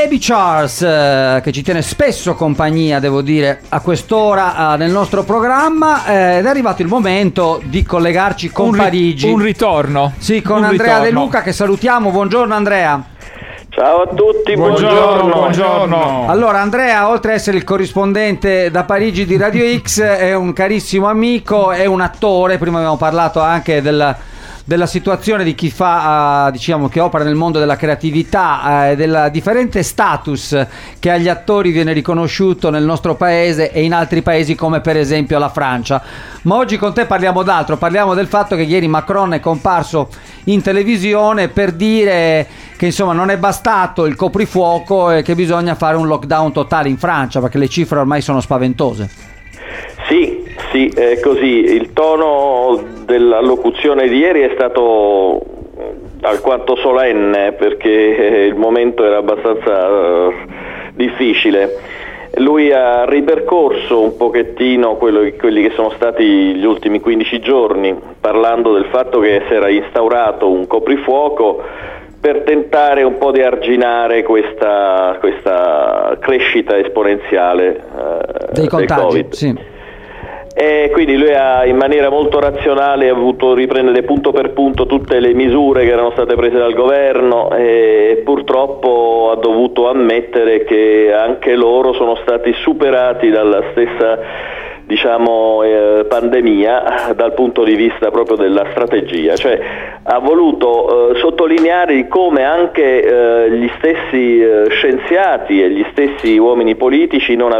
Baby Charles, che ci tiene spesso compagnia, devo dire, a quest'ora nel nostro programma, ed è arrivato il momento di collegarci con Parigi. Un ritorno. Sì, con Andrea De Luca, che salutiamo. Buongiorno Andrea. Ciao a tutti, buongiorno. Allora, Andrea, oltre ad essere il corrispondente da Parigi di Radio X, è un carissimo amico, è un attore. Prima abbiamo parlato anche della situazione di chi fa, diciamo, che opera nel mondo della creatività, del differente status che agli attori viene riconosciuto nel nostro paese e in altri paesi come per esempio la Francia. Ma oggi con te parliamo d'altro, parliamo del fatto che ieri Macron è comparso in televisione per dire che insomma non è bastato il coprifuoco e che bisogna fare un lockdown totale in Francia, perché le cifre ormai sono spaventose. Sì, è così. Il tono della locuzione di ieri è stato alquanto solenne, perché il momento era abbastanza difficile. Lui ha ripercorso un pochettino quelli che sono stati gli ultimi 15 giorni, parlando del fatto che si era instaurato un coprifuoco per tentare un po' di arginare questa crescita esponenziale dei contagi, del Covid. sì. E quindi lui ha, in maniera molto razionale, voluto riprendere punto per punto tutte le misure che erano state prese dal governo, e purtroppo ha dovuto ammettere che anche loro sono stati superati dalla stessa, diciamo, pandemia dal punto di vista proprio della strategia. Cioè ha voluto sottolineare di come anche gli stessi scienziati e gli stessi uomini politici non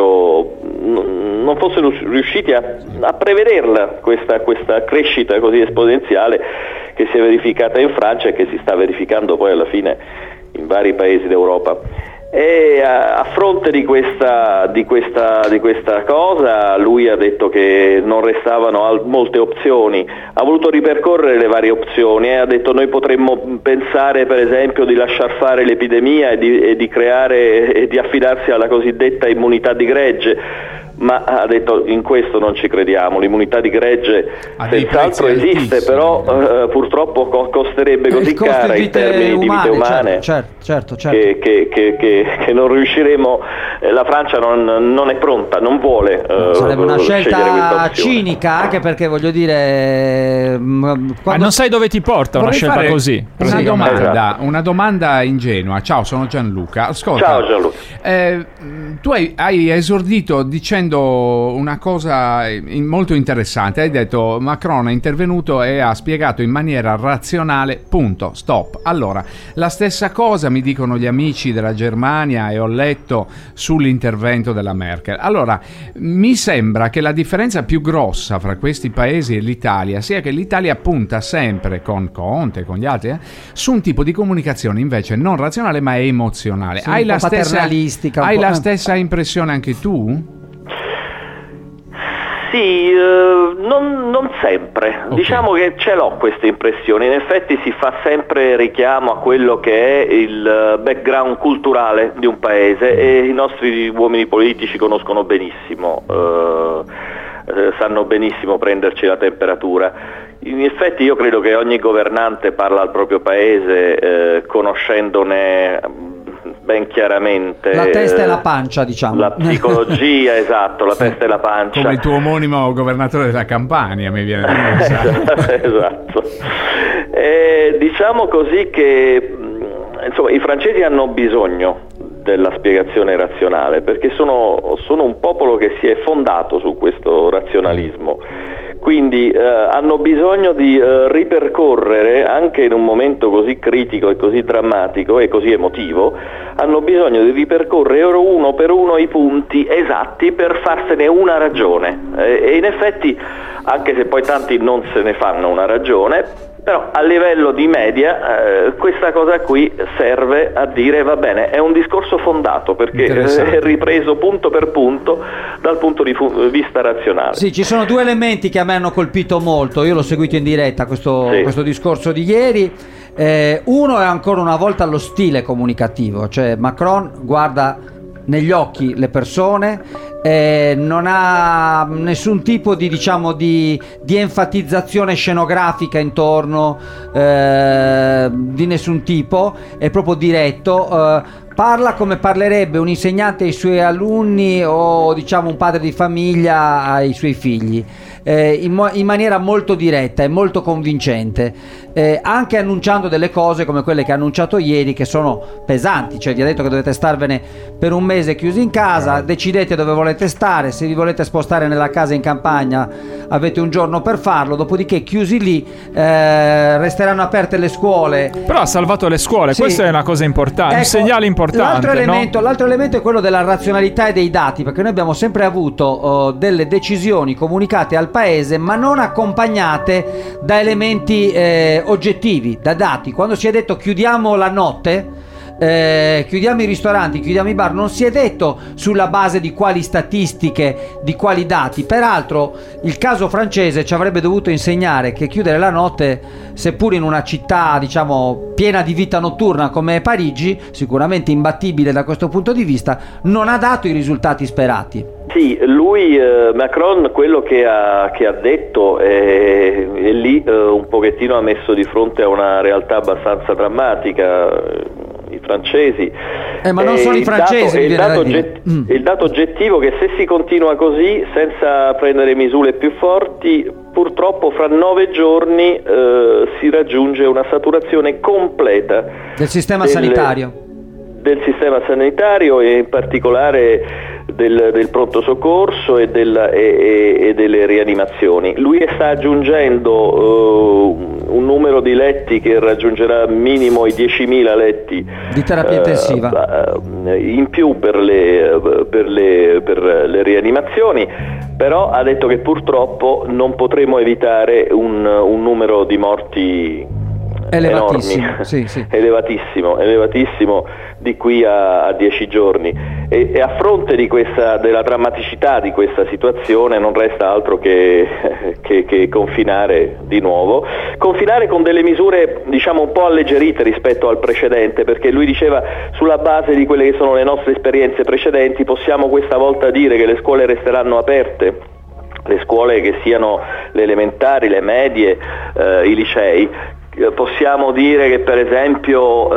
fossero riusciti a prevederla questa crescita così esponenziale che si è verificata in Francia e che si sta verificando poi alla fine in vari paesi d'Europa. E a fronte di questa cosa, lui ha detto che non restavano molte opzioni, ha voluto ripercorrere le varie opzioni e ha detto: noi potremmo pensare per esempio di lasciar fare l'epidemia e di creare e di affidarsi alla cosiddetta immunità di gregge. Ma ha detto: in questo non ci crediamo, l'immunità di gregge senz'altro esiste, però purtroppo costerebbe così cara in termini di vite umane, certo. che non riusciremo, la Francia non è pronta, non vuole. Sarebbe una scelta cinica, anche perché voglio dire, non sai dove ti porta una scelta così. Una domanda ingenua. Ciao, sono Gianluca. Ascolta, ciao Gianluca. Tu hai esordito dicendo una cosa molto interessante. Hai detto: Macron è intervenuto e ha spiegato in maniera razionale, punto, stop. Allora, la stessa cosa mi dicono gli amici della Germania, e ho letto sull'intervento della Merkel. Allora, mi sembra che la differenza più grossa fra questi paesi e l'Italia sia che l'Italia punta sempre, con Conte e con gli altri, su un tipo di comunicazione invece non razionale ma emozionale. Sì, hai la paternalistica, stessa impressione anche tu? Sì, non sempre. Okay. Diciamo che ce l'ho queste impressioni. In effetti si fa sempre richiamo a quello che è il background culturale di un paese, e i nostri uomini politici conoscono benissimo, sanno benissimo prenderci la temperatura. In effetti io credo che ogni governante parla al proprio paese conoscendone ben chiaramente la testa e la pancia, diciamo, la psicologia, esatto, la testa e la pancia, come il tuo omonimo governatore della Campania, mi viene da pensare. Esatto. Diciamo così che insomma i francesi hanno bisogno della spiegazione razionale, perché sono un popolo che si è fondato su questo razionalismo. Quindi hanno bisogno di ripercorrere, anche in un momento così critico e così drammatico e così emotivo, hanno bisogno di ripercorrere uno per uno i punti esatti per farsene una ragione. E in effetti, anche se poi tanti non se ne fanno una ragione, però a livello di media questa cosa qui serve a dire: va bene, è un discorso fondato, perché è ripreso punto per punto dal punto di vista razionale. Sì, ci sono due elementi che a me hanno colpito molto. Io l'ho seguito in diretta questo discorso di ieri. Uno è ancora una volta lo stile comunicativo, cioè Macron guarda negli occhi le persone, non ha nessun tipo di, diciamo, di enfatizzazione scenografica intorno, di nessun tipo, è proprio diretto. Parla come parlerebbe un insegnante ai suoi alunni o, diciamo, un padre di famiglia ai suoi figli, in maniera molto diretta e molto convincente, anche annunciando delle cose come quelle che ha annunciato ieri, che sono pesanti. Cioè vi ha detto che dovete starvene per un mese chiusi in casa, decidete dove volete stare, se vi volete spostare nella casa in campagna avete un giorno per farlo, dopodiché chiusi lì, resteranno aperte le scuole. Però ha salvato le scuole, sì. Questa è una cosa importante, ecco, un segnale importante. L'altro elemento è quello della razionalità e dei dati, perché noi abbiamo sempre avuto delle decisioni comunicate al paese ma non accompagnate da elementi oggettivi, da dati. Quando si è detto chiudiamo la notte, chiudiamo i ristoranti, chiudiamo i bar, non si è detto sulla base di quali statistiche, di quali dati. Peraltro il caso francese ci avrebbe dovuto insegnare che chiudere la notte, seppur in una città, diciamo, piena di vita notturna come Parigi, sicuramente imbattibile da questo punto di vista, non ha dato i risultati sperati. Sì, lui, Macron, quello che ha detto, e lì un pochettino ha messo di fronte a una realtà abbastanza drammatica. I francesi, ma non sono i francesi, il dato oggettivo che se si continua così senza prendere misure più forti, purtroppo fra 9 giorni si raggiunge una saturazione completa del sistema sanitario e in particolare del pronto soccorso e delle rianimazioni. Lui sta aggiungendo un numero di letti che raggiungerà minimo i 10.000 letti di terapia intensiva in più per le rianimazioni, però ha detto che purtroppo non potremo evitare un numero di morti elevatissimo, sì. elevatissimo di qui a 10 giorni, e a fronte della drammaticità di questa situazione non resta altro che confinare di nuovo, con delle misure, diciamo, un po' alleggerite rispetto al precedente, perché lui diceva sulla base di quelle che sono le nostre esperienze precedenti possiamo questa volta dire che le scuole resteranno aperte, le scuole che siano le elementari, le medie, i licei. Possiamo dire che per esempio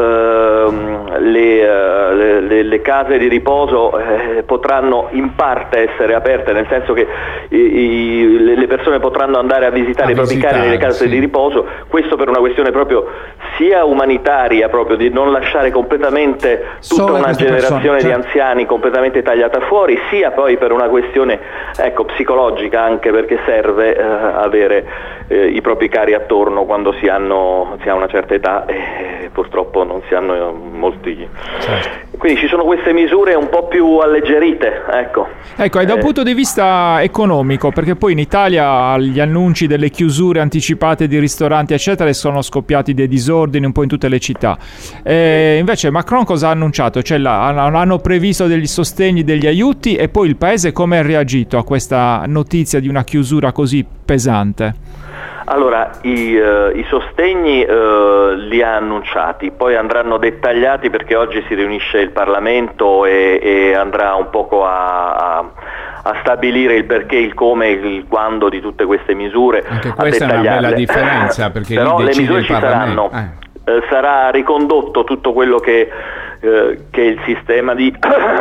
le case di riposo potranno in parte essere aperte, nel senso che le persone potranno andare a visitare i propri cari nelle case di riposo, questo per una questione proprio sia umanitaria, proprio di non lasciare completamente tutta una generazione di anziani completamente tagliata fuori, sia poi per una questione psicologica, anche perché serve avere i propri cari attorno quando si ha una certa età e purtroppo non si hanno molti. Certo. Quindi ci sono queste misure un po' più alleggerite, ecco, e da un punto di vista economico, perché poi in Italia gli annunci delle chiusure anticipate di ristoranti eccetera sono scoppiati dei disordini un po' in tutte le città, invece Macron cosa ha annunciato? Cioè hanno previsto degli sostegni, degli aiuti, e poi il paese come ha reagito a questa notizia di una chiusura così pesante? Allora, i sostegni li ha annunciati, poi andranno dettagliati perché oggi si riunisce il Parlamento e andrà un poco a stabilire il perché, il come, il quando di tutte queste misure. Anche questa è una bella differenza, perché però lì le decide misure il ci Parlamento. saranno, sarà ricondotto tutto quello che è il sistema di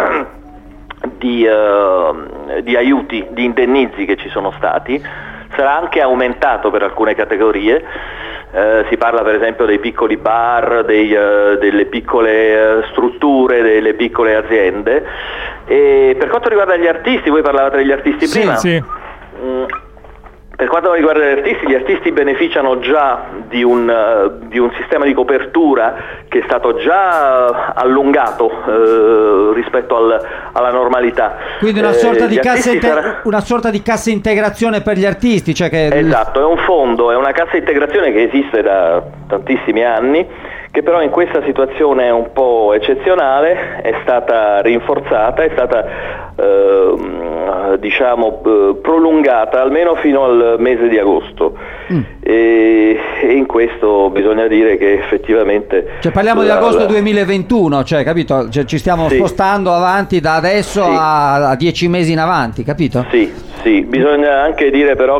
aiuti, di indennizzi che ci sono stati. Sarà anche aumentato per alcune categorie, si parla per esempio dei piccoli bar, delle piccole strutture, delle piccole aziende. E per quanto riguarda gli artisti, voi parlavate degli artisti prima? Sì. Per quanto riguarda gli artisti beneficiano già di un sistema di copertura che è stato già allungato rispetto alla normalità. Quindi una sorta di cassa integrazione per gli artisti, cioè che... Esatto, è un fondo, è una cassa integrazione che esiste da tantissimi anni, che però in questa situazione è un po' eccezionale, è stata rinforzata, è stata diciamo prolungata almeno fino al mese di agosto e in questo bisogna dire che effettivamente, cioè parliamo di agosto 2021, cioè capito? Cioè, ci stiamo spostando avanti da adesso a 10 mesi in avanti, capito? Sì, bisogna anche dire però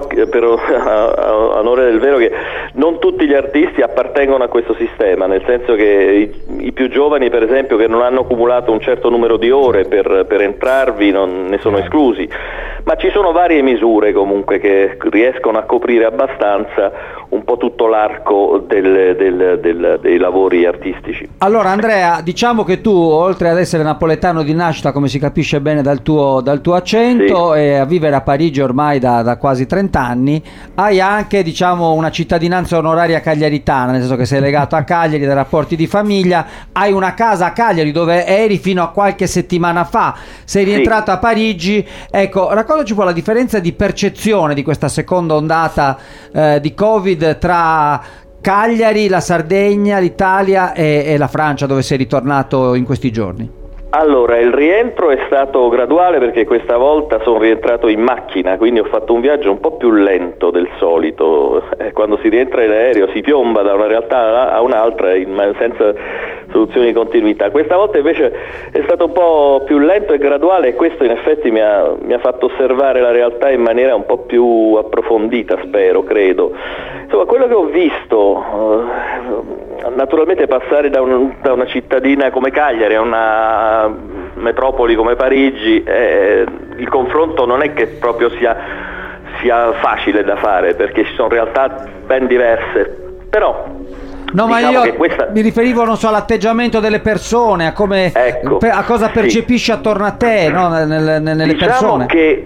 a onore del vero che non tutti gli artisti appartengono a questo sistema, nel senso che i più giovani per esempio che non hanno accumulato un certo numero di ore per entrarvi non ne sono esclusi, ma ci sono varie misure comunque che riescono a coprire abbastanza un po' tutto l'arco dei lavori artistici. Allora Andrea, diciamo che tu oltre ad essere napoletano di nascita, come si capisce bene dal tuo accento, e a vivere a Parigi ormai da quasi 30 anni, hai anche diciamo una cittadinanza onoraria cagliaritana, nel senso che sei legato a Cagliari dai rapporti di famiglia, hai una casa a Cagliari dove eri fino a qualche settimana fa, sei rientrato a Parigi. Ecco, raccontaci un po' la differenza di percezione di questa seconda ondata di Covid tra Cagliari, la Sardegna, l'Italia e la Francia, dove sei ritornato in questi giorni. Allora, il rientro è stato graduale perché questa volta sono rientrato in macchina, quindi ho fatto un viaggio un po' più lento del solito. Quando si rientra in aereo si piomba da una realtà a un'altra senza soluzioni di continuità. Questa volta invece è stato un po' più lento e graduale e questo in effetti mi ha fatto osservare la realtà in maniera un po' più approfondita, credo. Insomma, quello che ho visto, naturalmente passare da una cittadina come Cagliari a una metropoli come Parigi, il confronto non è che proprio sia facile da fare perché ci sono realtà ben diverse, però no, ma io mi riferivo non so all'atteggiamento delle persone, a come a cosa percepisci attorno a te, no? nelle persone. Che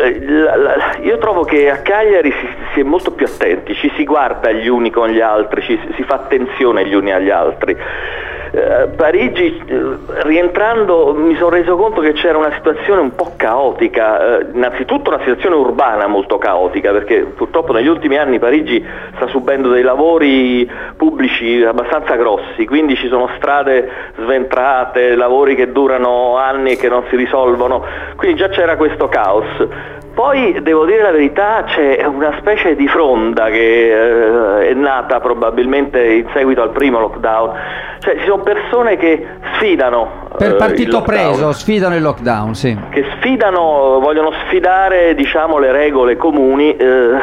io trovo che a Cagliari si è molto più attenti, ci si guarda gli uni con gli altri, si fa attenzione gli uni agli altri. Parigi, rientrando mi sono reso conto che c'era una situazione un po' caotica, innanzitutto una situazione urbana molto caotica perché purtroppo negli ultimi anni Parigi sta subendo dei lavori pubblici abbastanza grossi, quindi ci sono strade sventrate, lavori che durano anni e che non si risolvono, quindi già c'era questo caos. Poi devo dire la verità, c'è una specie di fronda che è nata probabilmente in seguito al primo lockdown, cioè ci sono persone che sfidano per partito preso, sfidano il lockdown, sì. Che vogliono sfidare diciamo le regole comuni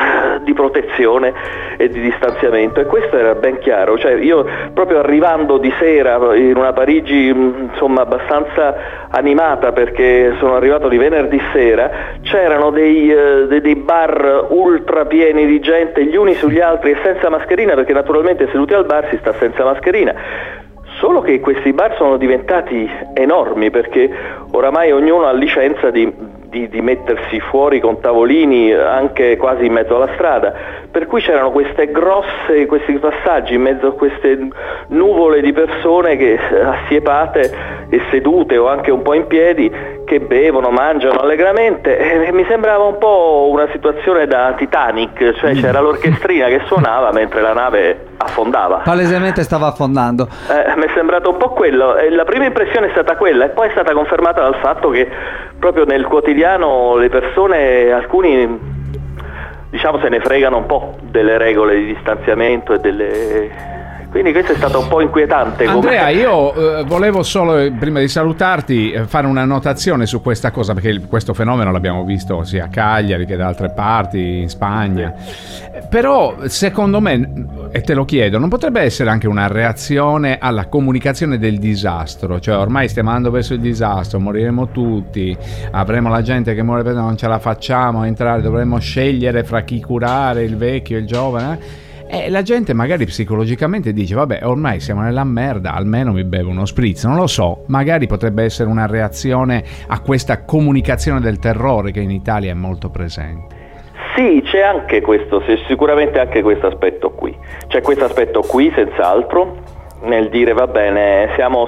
di protezione e di distanziamento, e questo era ben chiaro, cioè io proprio arrivando di sera in una Parigi insomma abbastanza animata perché sono arrivato di venerdì sera, c'erano dei bar ultra pieni di gente gli uni sugli altri e senza mascherina, perché naturalmente seduti al bar si sta senza mascherina. Solo che questi bar sono diventati enormi perché oramai ognuno ha licenza di mettersi fuori con tavolini anche quasi in mezzo alla strada, per cui c'erano questi passaggi in mezzo a queste nuvole di persone che assiepate e sedute o anche un po' in piedi, che bevono, mangiano allegramente, e mi sembrava un po' una situazione da Titanic, cioè c'era l'orchestrina che suonava mentre la nave affondava. Palesemente stava affondando. Mi è sembrato un po' quello, la prima impressione è stata quella e poi è stata confermata dal fatto che proprio nel quotidiano le persone, alcuni diciamo se ne fregano un po' delle regole di distanziamento e quindi questo è stato un po' inquietante. Andrea, io volevo solo, prima di salutarti, fare una notazione su questa cosa, perché questo fenomeno l'abbiamo visto sia a Cagliari che da altre parti, in Spagna. Però, secondo me, e te lo chiedo, non potrebbe essere anche una reazione alla comunicazione del disastro? Cioè, ormai stiamo andando verso il disastro, moriremo tutti, avremo la gente che muore perché non ce la facciamo a entrare, dovremmo scegliere fra chi curare, il vecchio e il giovane. E la gente magari psicologicamente dice vabbè, ormai siamo nella merda, almeno mi bevo uno spritz, non lo so, magari potrebbe essere una reazione a questa comunicazione del terrore che in Italia è molto presente. Sì, c'è anche questo, sicuramente anche questo aspetto qui, c'è questo aspetto qui senz'altro, nel dire va bene, siamo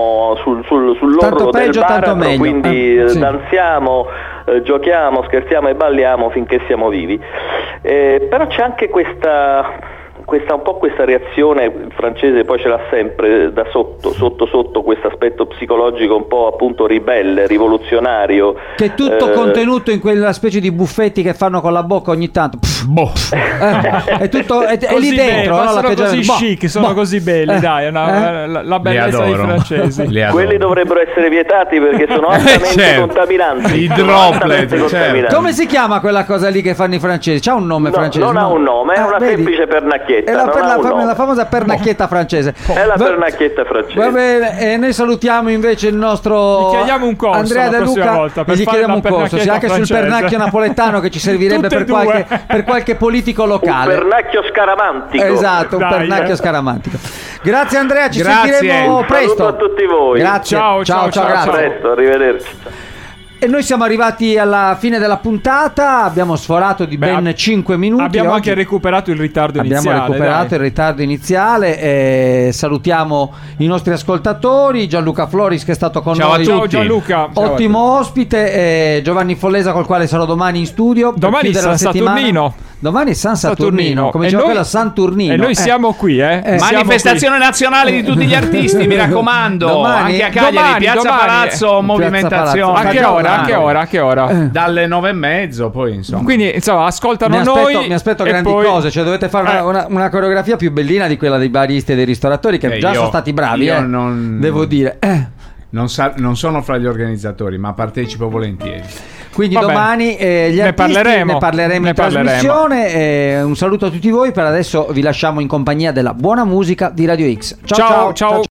sull'orlo del baratro, quindi sì, danziamo, giochiamo, scherziamo e balliamo finché siamo vivi, però c'è anche questa questa reazione francese poi ce l'ha sempre da sotto questo aspetto psicologico un po' appunto ribelle, rivoluzionario, che è tutto contenuto in quella specie di buffetti che fanno con la bocca ogni tanto. È tutto è lì dentro, no? Sono così chic, sono così belli, dai, la bellezza dei francesi. Quelli dovrebbero essere vietati perché sono altamente contaminanti. I droplet, certo. Come si chiama quella cosa lì che fanno i francesi? C'ha un nome francese? Non ha un nome, è una semplice pernacchietta. È la famosa pernacchietta francese. È la pernacchietta francese. Va bene, e noi salutiamo invece il nostro gli chiediamo un corso Andrea De Luca volta per e gli fare chiediamo la un corso, sì, anche francese. sul pernacchio napoletano che ci servirebbe per qualche politico locale. Un pernacchio scaramantico. Esatto, un pernacchio scaramantico. Grazie Andrea, ci sentiremo presto. Saluto a tutti voi. Grazie. Ciao, grazie. A presto, arrivederci. E noi siamo arrivati alla fine della puntata, abbiamo sforato di ben 5 minuti. Abbiamo oggi. anche recuperato il ritardo iniziale. Abbiamo recuperato il ritardo iniziale e salutiamo i nostri ascoltatori, Gianluca Floris che è stato con noi. Ciao Gianluca. Ottimo ospite, Giovanni Follesa col quale sarò domani in studio. Domani San Saturnino. Domani è San Saturnino, come diceva quella Santurnino. E noi siamo qui, Manifestazione nazionale di tutti gli artisti, mi raccomando. Domani? Anche a Cagliari, Piazza Palazzo, movimentazione. A che ora? Dalle 9:30, poi insomma. Quindi insomma ascoltano Mi aspetto e grandi poi... cose, cioè dovete fare una coreografia più bellina di quella dei baristi e dei ristoratori che già sono stati bravi, devo dire. Non sono fra gli organizzatori, ma partecipo volentieri. Quindi domani gli artisti ne parleremo in trasmissione. Un saluto a tutti voi. Per adesso vi lasciamo in compagnia della buona musica di Radio X. Ciao.